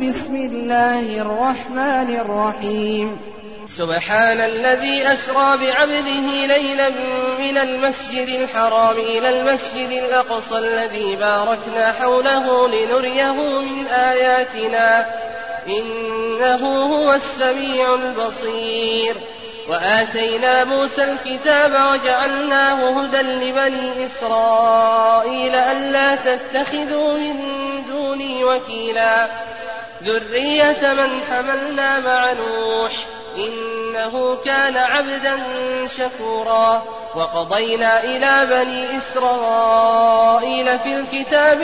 بسم الله الرحمن الرحيم سبحان الذي أسرى بعبده ليلا من المسجد الحرام إلى المسجد الأقصى الذي باركنا حوله لنريه من آياتنا إنه هو السميع البصير وآتينا موسى الكتاب وجعلناه هدى لبني إسرائيل ألا تتخذوا من دوني وكيلا ذرية من حملنا مع نوح إنه كان عبدا شكورا وقضينا إلى بني إسرائيل في الكتاب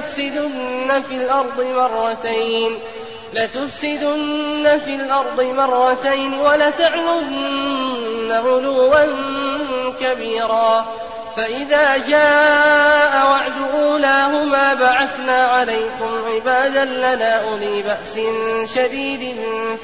لتفسدن في الأرض مرتين ولتعلن علوا كبيرا فإذا جاء وعد أولاهما بعثنا عليكم عبادا لنا أولي بأس شديد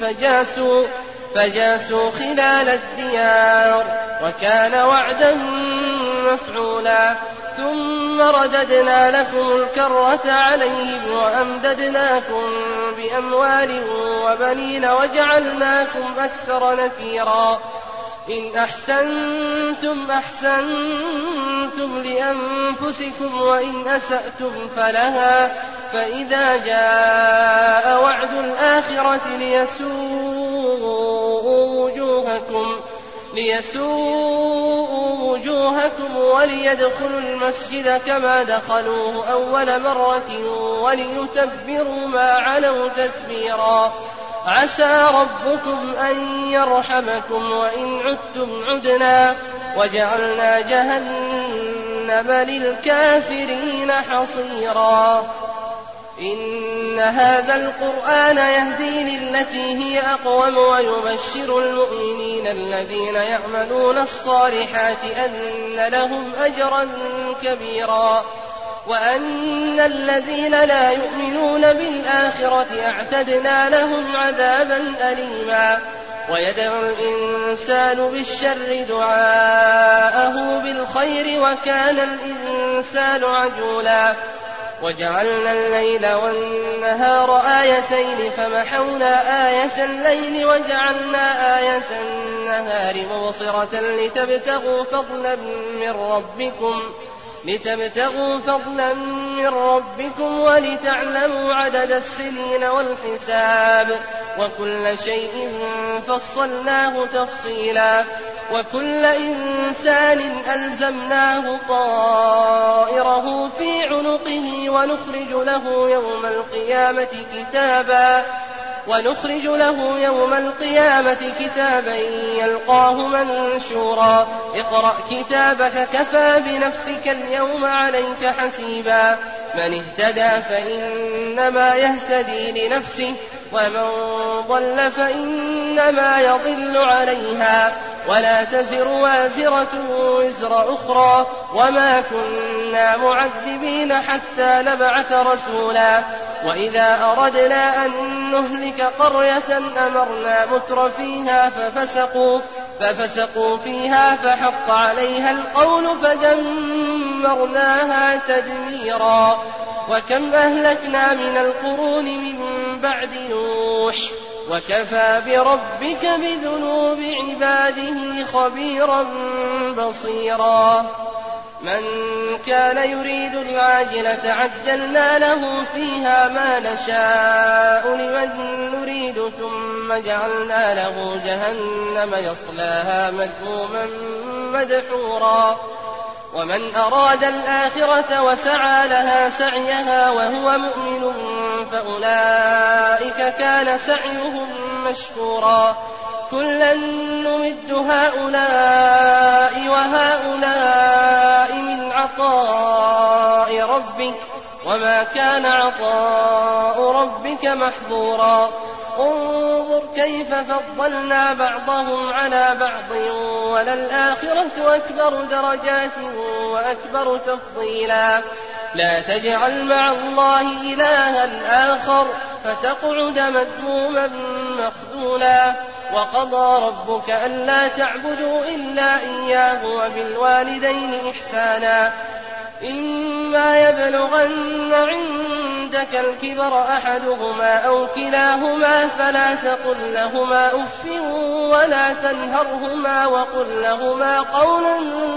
فجاسوا خلال الديار وكان وعدا مفعولا ثم رددنا لكم الكرة عليهم وأمددناكم بأموال وبنين وجعلناكم أكثر نفيرا إن أحسنتم لأنفسكم وإن أسأتم فلها فإذا جاء وعد الآخرة ليسوءوا وجوهكم وليدخلوا المسجد كما دخلوه أول مرة وليتبروا ما علوا تتبيرا عسى ربكم أن يرحمكم وإن عدتم عدنا وجعلنا جهنم للكافرين حصيرا إن هذا القرآن يهدي للتي هي أقوم ويبشر المؤمنين الذين يعملون الصالحات أن لهم أجرا كبيرا وأن الذين لا يؤمنون بالآخرة أعتدنا لهم عذابا أليما ويدعو الإنسان بالشر دعاءه بالخير وكان الإنسان عجولا وجعلنا الليل والنهار آيتين فمحونا آية الليل وجعلنا آية النهار مبصرة لتبتغوا فضلا من ربكم ولتعلموا عدد السنين والحساب وكل شيء فصلناه تفصيلا وكل إنسان ألزمناه طائره في عنقه ونخرج له يوم القيامة كتابا يلقاه منشورا اقرأ كتابك كفى بنفسك اليوم عليك حسيبا من اهتدى فإنما يهتدي لنفسه ومن ضل فإنما يضل عليها ولا تزر وازرة وزر أخرى وما كنا معذبين حتى نبعث رسولا وإذا أردنا أن نهلك قرية أمرنا متر فيها ففسقوا فيها فحق عليها القول فدمرناها تدميرا وكم أهلكنا من القرون من بعد نوح وكفى بربك بذنوب عباده خبيرا بصيرا من كان يريد العاجلة عجلنا له فيها ما نشاء لمن نريد ثم جعلنا له جهنم يصلاها مذموما مدحورا ومن أراد الآخرة وسعى لها سعيها وهو مؤمن فأولئك كان سعيهم مشكورا كلا نمد هؤلاء وهؤلاء من عطاء ربك وما كان عطاء ربك محظورا انظر كيف فضلنا بعضهم على بعض وللآخرة أكبر درجات وأكبر تفضيلا لا تجعل مع الله إلها آخر فتقعد مذموما مخذولا وقضى ربك ألا تعبدوا إلا إياه وبالوالدين إحسانا إما يبلغن عندك الكبر أحدهما أو كلاهما فلا تقل لهما أف ولا تنهرهما وقل لهما قولا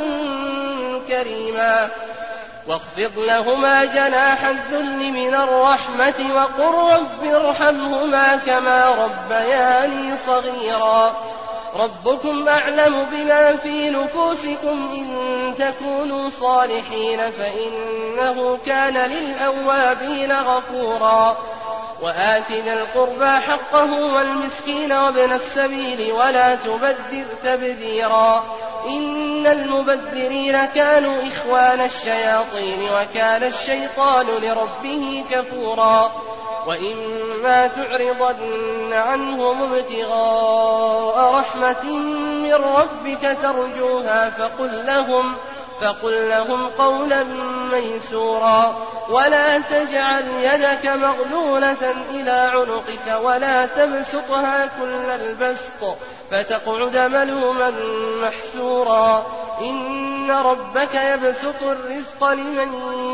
كريما واخفض لهما جناح الذل من الرحمة وقل رب ارحمهما كما ربياني صغيرا ربكم أعلم بما في نفوسكم إن تكونوا صالحين فإنه كان للأوابين غفورا وآت ذا القربى حقه والمسكين وابن السبيل ولا تبذر تبذيرا إن المبذرين كانوا إخوان الشياطين وكان الشيطان لربه كفورا وإما تعرضن عنهم ابتغاء رحمة من ربك ترجوها فقل لهم قولا ميسورا ولا تجعل يدك مغلولة إلى عنقك ولا تبسطها كل البسط فتقعد ملوما محسورا إن ربك يبسط الرزق لمن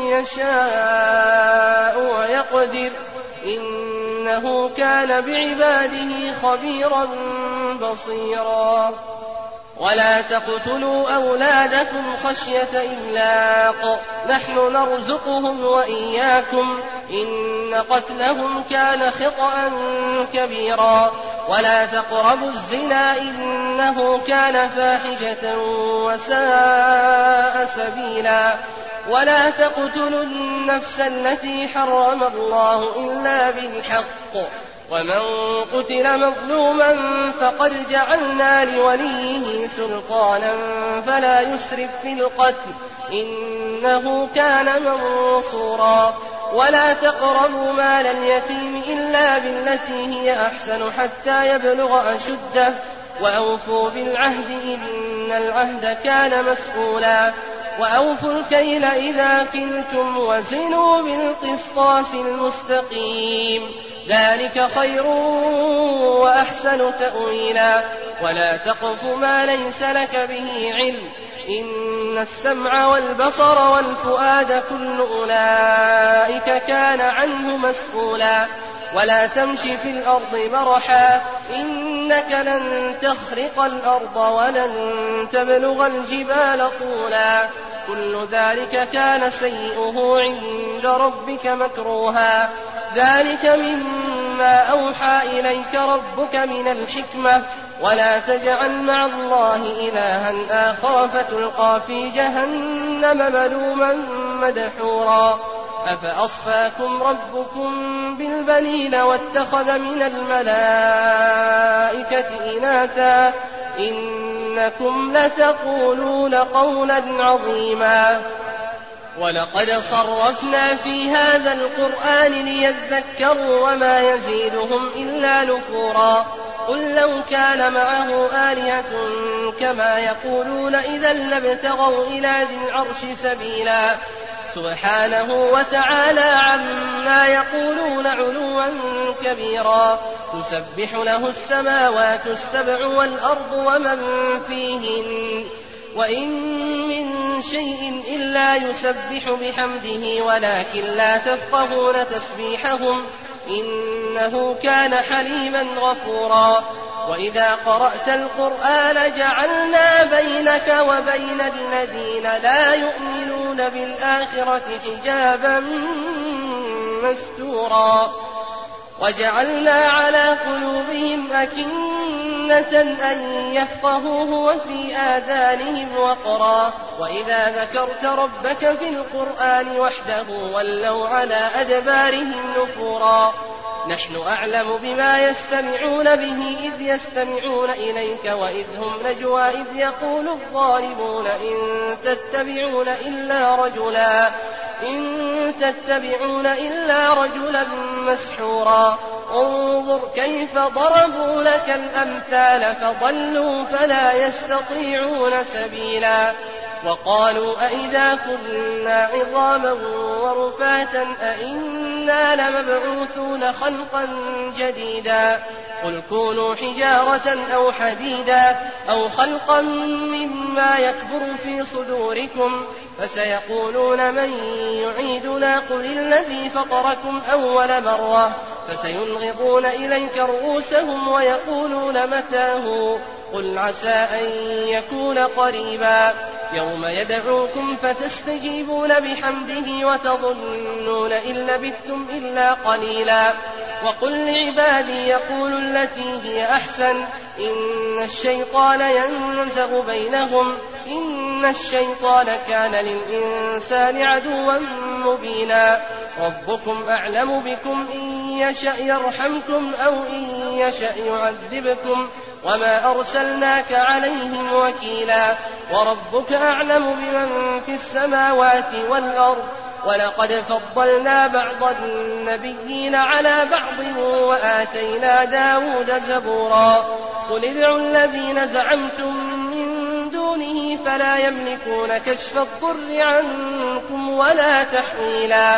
يشاء ويقدر إنه كان بعباده خبيرا بصيرا ولا تقتلوا أولادكم خشية إملاق نحن نرزقهم وإياكم إن قتلهم كان خطأ كبيرا ولا تقربوا الزنا إنه كان فاحشة وساء سبيلا ولا تقتلوا النفس التي حرم الله إلا بالحق ومن قتل مظلوما فقد جعلنا لوليه سلطانا فلا يسرف في القتل إنه كان منصورا ولا تقربوا مال اليتيم إلا بالتي هي أحسن حتى يبلغ أشده وأوفوا بالعهد إن العهد كان مسؤولا وأوفوا الكيل إذا كلتم وزنوا بالقسطاس المستقيم ذلك خير وأحسن تأويلا ولا تقف ما ليس لك به علم إن السمع والبصر والفؤاد كل أولئك كان عنه مسؤولا ولا تمش في الأرض مرحا إنك لن تخرق الأرض ولن تبلغ الجبال طولا كل ذلك كان سيئه عند ربك مكروها ذلك مما أوحى إليك ربك من الحكمة ولا تجعل مع الله إلها آخر فتلقى في جهنم ملوما مدحورا أفأصفاكم ربكم بالبنين واتخذ من الملائكة إناثا إنكم لتقولون قولا عظيما ولقد صرفنا في هذا القرآن ليذكروا وما يزيدهم إلا نفورا قل لو كان معه آلهة كما يقولون إذا لابتغوا إلى ذي العرش سبيلا سبحانه وتعالى عما يقولون علوا كبيرا تسبح له السماوات السبع والأرض ومن فيهن وإن من شيء إلا يسبح بحمده ولكن لا تفقهون تسبيحهم إنه كان حليما غفورا وإذا قرأت القرآن جعلنا بينك وبين الذين لا يؤمنون بالآخرة حجابا مستورا وجعلنا على قلوبهم أكنة أن يفقهوه وفي آذانهم وقرا وإذا ذكرت ربك في القرآن وحده ولوا على أدبارهم نفورا نحن أعلم بما يستمعون به إذ يستمعون إليك وإذ هم نجوى إذ يقول الظالمون إن تتبعون إلا رجلا مسحورا انظر كيف ضربوا لك الأمثال فضلوا فلا يستطيعون سبيلا وقالوا أئذا كنا عظاما ورفاتا أئنا لمبعوثون خلقا جديدا قل كونوا حجارة أو حديدا أو خلقا مما يكبر في صدوركم فسيقولون من يعيدنا قل الذي فطركم أول مرة فسينغضون إليك رؤوسهم ويقولون متى قل عسى أن يكون قريبا يوم يدعوكم فتستجيبون بحمده وتظنون إن لبثتم إلا قليلا وقل لعبادي يقولوا التي هي أحسن إن الشيطان ينزغ بينهم إن الشيطان كان للإنسان عدوا مبينا ربكم أعلم بكم إن يشأ يرحمكم أو إن يشأ يعذبكم وما أرسلناك عليهم وكيلا وربك أعلم بمن في السماوات والأرض ولقد فضلنا بعض النبيين على بعض وآتينا داود زبورا قل ادعوا الذين زعمتم من دونه فلا يملكون كشف الضر عنكم ولا تحويلا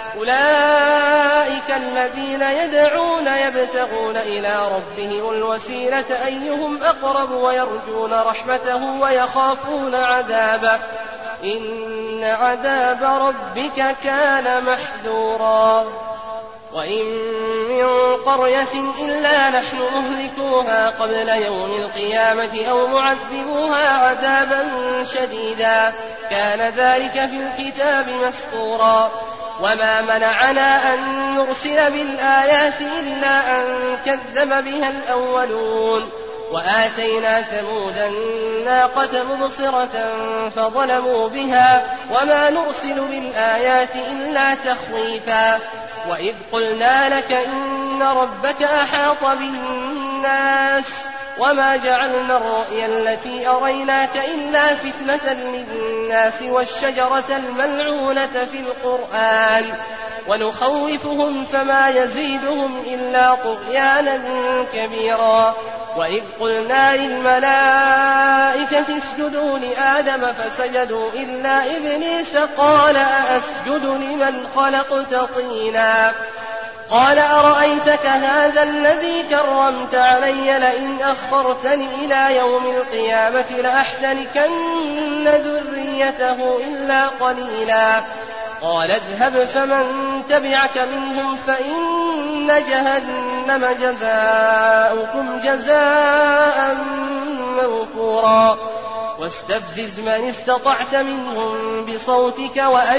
أولئك الذين يدعون يبتغون إلى ربهم الوسيلة أيهم أقرب ويرجون رحمته ويخافون عذابه إن عذاب ربك كان محذورا وإن من قرية إلا نحن مهلكوها قبل يوم القيامة أو معذبوها عذابا شديدا كان ذلك في الكتاب مسطورا وما منعنا أن نرسل بالآيات إلا أن كذب بها الأولون وآتينا ثمود الناقة مبصرة فظلموا بها وما نرسل بالآيات إلا تخويفا وإذ قلنا لك إن ربك أحاط بالناس وما جعلنا الرؤيا التي أريناك إلا فتنة للناس والشجرة الملعونة في القرآن ونخوفهم فما يزيدهم إلا طغيانا كبيرا وإذ قلنا للملائكة اسجدوا لآدم فسجدوا إلا إبليس قال أأسجد لمن خلقت طينا قال أرأيتك هذا الذي كرمت علي لئن أخرتني إلى يوم القيامة لأحتنكن ذريته إلا قليلا قال اذهب فمن تبعك منهم فإن جهنم جزاؤكم جزاء موفورا واستفزز من استطعت منهم بصوتك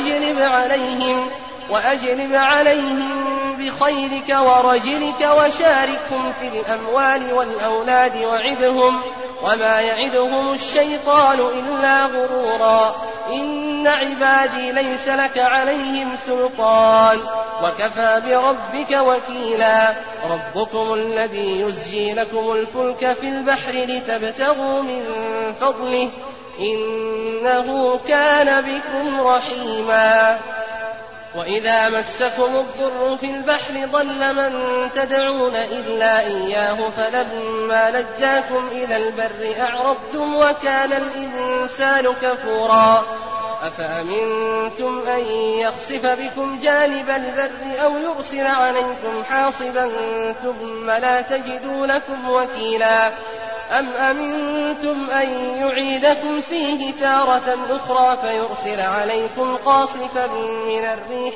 وأجلب عليهم بخيلك ورجلك وشاركهم في الأموال والأولاد وعدهم وما يعدهم الشيطان إلا غرورا إن عبادي ليس لك عليهم سلطان وكفى بربك وكيلا ربكم الذي يزجي لكم الفلك في البحر لتبتغوا من فضله إنه كان بكم رحيما وإذا مسكم الضر في البحر ضل من تدعون إلا إياه فلما نجاكم إلى البر أعرضتم وكان الإنسان كفورا أفأمنتم أن يخسف بكم جانب البر أو يرسل عليكم حاصبا ثم لا تجدوا لكم وكيلا أم أمنتم أن يعيدكم فيه تارة أخرى فيرسل عليكم قاصفا من الريح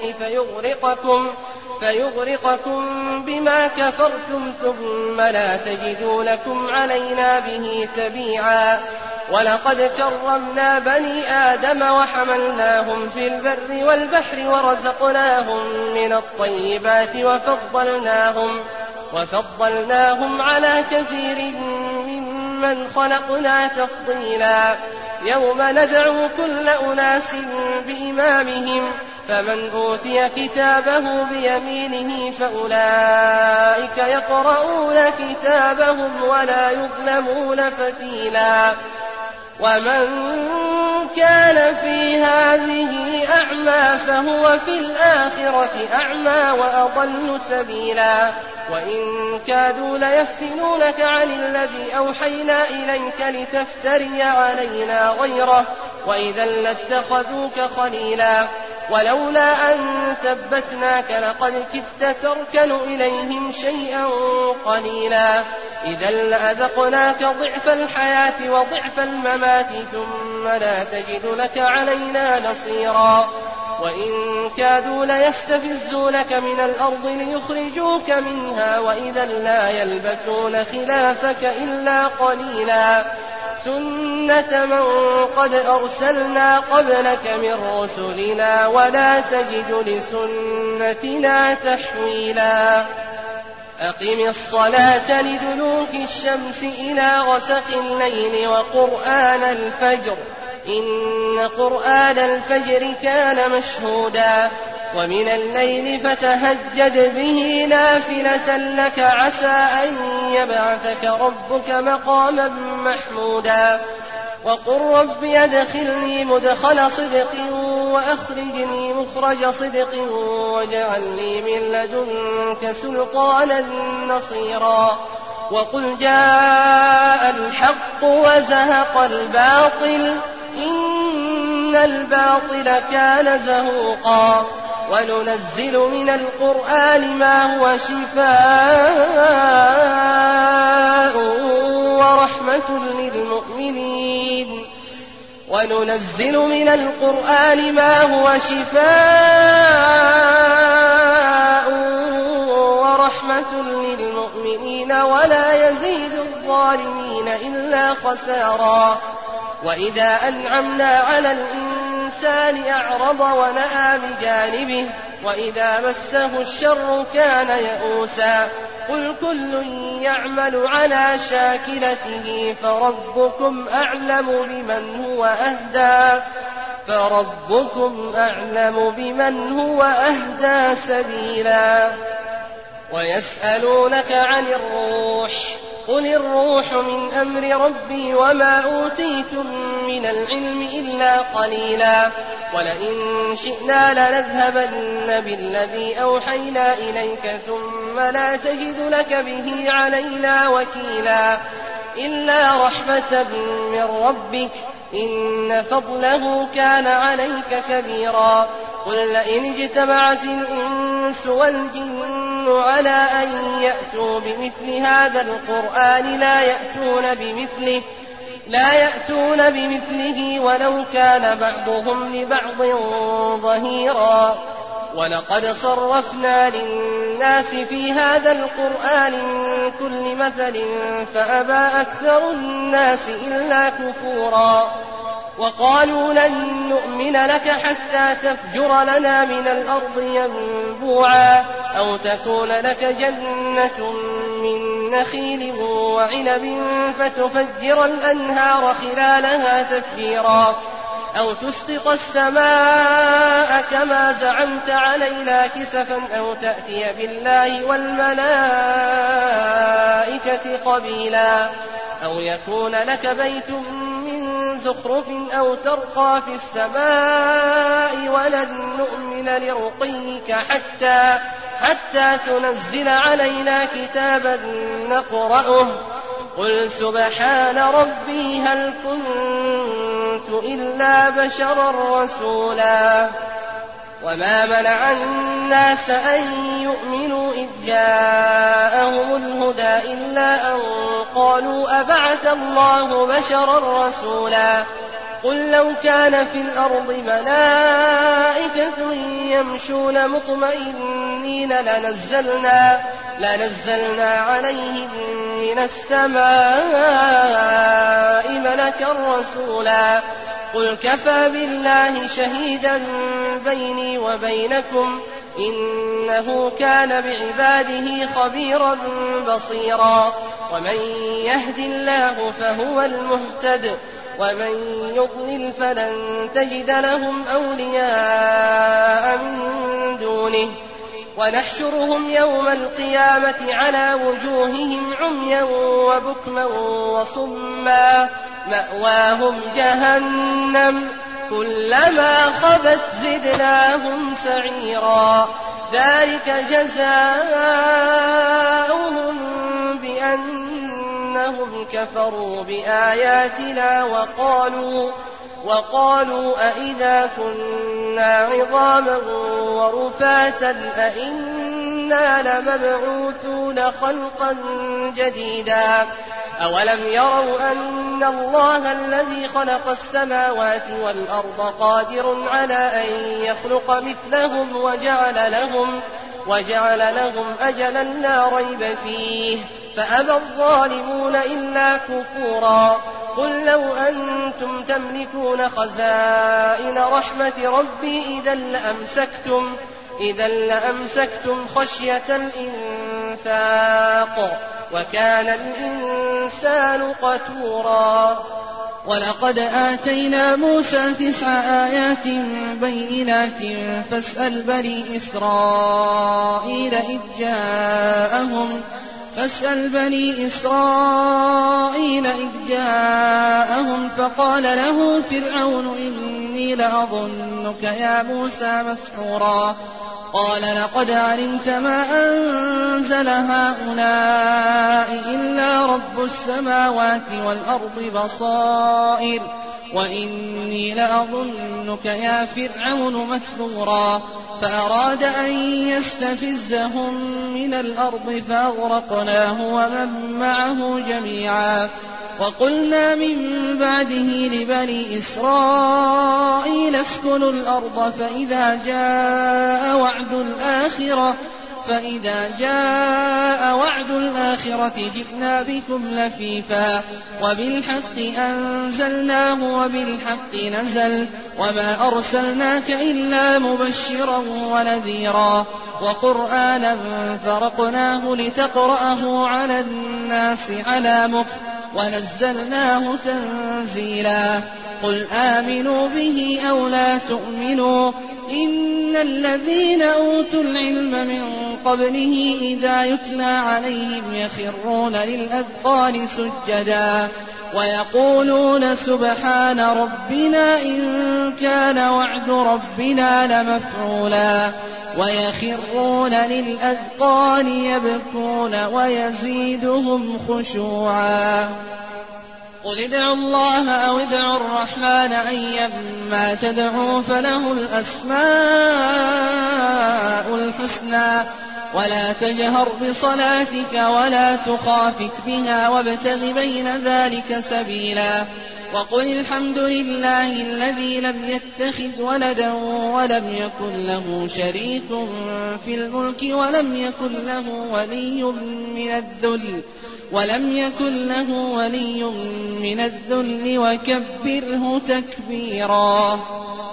فيغرقكم بما كفرتم ثم لا تجدوا لكم علينا به تبيعا ولقد كرمنا بني آدم وحملناهم في البر والبحر ورزقناهم من الطيبات وفضلناهم على كثير ممن خلقنا تفضيلا يوم ندعو كل أناس بإمامهم فمن أوتي كتابه بيمينه فأولئك يقرؤون كتابهم ولا يظلمون فتيلا ومن كان في هذه أعمى فهو في الآخرة أعمى وأضل سبيلا وإن كادوا ليفتنونك عن الذي أوحينا إليك لتفتري علينا غيره وإذا لاتخذوك خليلا ولولا أن ثبتناك لقد كدت تركن إليهم شيئا قليلا إذا لأذقناك ضعف الحياة وضعف الممات ثم لا تجد لك علينا نصيرا وإن كادوا ليستفزونك من الأرض ليخرجوك منها وإذا لا يلبثون خلافك إلا قليلا سنة من قد أرسلنا قبلك من رسلنا ولا تجد لسنتنا تحويلا أقم الصلاة لدلوك الشمس إلى غسق الليل وقرآن الفجر إن قرآن الفجر كان مشهودا ومن الليل فتهجد به نافلة لك عسى أن يبعثك ربك مقاما محمودا وقل رب أدخلني مدخل صدق وأخرجني مخرج صدق واجعل لي من لدنك سلطانا نصيرا وقل جاء الحق وزهق الباطل إن الباطل كان زهوقا وننزل من القرآن ما هو شفاء ورحمة للمؤمنين وننزل من القرآن ما هو شفاء ورحمة للمؤمنين ولا يزيد الظالمين إلا خسارا وإذا أنعمنا على الإنسان أعرض ونأى بجانبه وإذا مسه الشر كان يئوسا قل كل يعمل على شاكلته فربكم أعلم بمن هو أهدى سبيلا ويسألونك عن الروح قل الروح من أمر ربي وما أوتيتم من العلم إلا قليلا ولئن شئنا لنذهبن بالذي أوحينا إليك ثم لا تجد لك به علينا وكيلا إلا رحمة من ربك إن فضله كان عليك كبيرا قل لئن اجتمعت الإنس والجن على أن يأتوا بمثل هذا القرآن لا يأتون بمثله ولو كان بعضهم لبعض ظهيرا ولقد صرفنا للناس في هذا القرآن من كل مثل فأبى أكثر الناس إلا كفورا وقالوا لن نؤمن لك حتى تفجر لنا من الأرض ينبوعا أو تكون لك جنة من نخيل وعنب فتفجر الأنهار خلالها تفجيرا أو تسقط السماء كما زعمت علينا كسفا أو تأتي بالله والملائكة قبيلا أو يكون لك بيت من زخرف أو ترقى في السماء ولن نؤمن لرقيك حتى تنزل علينا كتابا نقرأه قل سبحان ربي هل كنت إلا بشرا رسولا وما منع الناس أن يؤمنوا إذ جاءهم الهدى إلا أن قالوا أبعث الله بشرا رسولا قل لو كان في الأرض ملائكة يمشون مطمئنين لنزلنا عليهم من السماء ملكا رسولا قل كفى بالله شهيدا بيني وبينكم إنه كان بعباده خبيرا بصيرا ومن يهد الله فهو المهتد ومن يضلل فلن تجد لهم أولياء من دونه ونحشرهم يوم القيامة على وجوههم عميا وبكما وصما مأواهم جهنم كلما خبت زدناهم سعيرا ذلك جزاؤهم بأنهم كفروا بآياتنا وقالوا أئذا كنا عظاما ورفاتا أئنا لمبعوثون خلقا جديدا أولم يروا أن الله الذي خلق السماوات والأرض قادر على أن يخلق مثلهم وجعل لهم أجلا لا ريب فيه فأبى الظالمون إلا كفورا قل لو أنتم تملكون خزائن رحمة ربي إذا لأمسكتم خشية الإنفاق وكان الإنسان قتورا ولقد آتينا موسى 9 آيات بينات فاسأل بني إسرائيل إذ جاءهم فقال له فرعون إني لأظنك يا موسى مسحورا قال لقد علمت ما أنزل هؤلاء إلا رب السماوات والأرض بصائر وإني لأظنك يا فرعون مثبورا فأراد أن يستفزهم من الأرض فأغرقناه ومن معه جميعا وقلنا من بعده لبني إسرائيل اسكنوا الأرض فإذا جاء وعد الآخرة جئنا بكم لفيفا وبالحق أنزلناه وبالحق نزل وما أرسلناك إلا مبشرا ونذيرا وقرآنا فرقناه لتقرأه على الناس على مكث ونزلناه تنزيلا قل آمنوا به أو لا تؤمنوا إن الذين أوتوا العلم من قبله إذا يتلى عليهم يخرون للأذقان سجدا ويقولون سبحان ربنا إن كان وعد ربنا لمفعولا ويخرون للأذقان يبكون ويزيدهم خشوعا قل ادعوا الله أو ادعوا الرحمن أيما تدعوا فله الأسماء الحسنى ولا تجهر بصلاتك ولا تخافت بها وابتغ بين ذلك سبيلا وقل الحمد لله الذي لم يتخذ ولدا ولم يكن له شريك في الملك ولم يكن له ولي من الذل وكبره تكبيرا.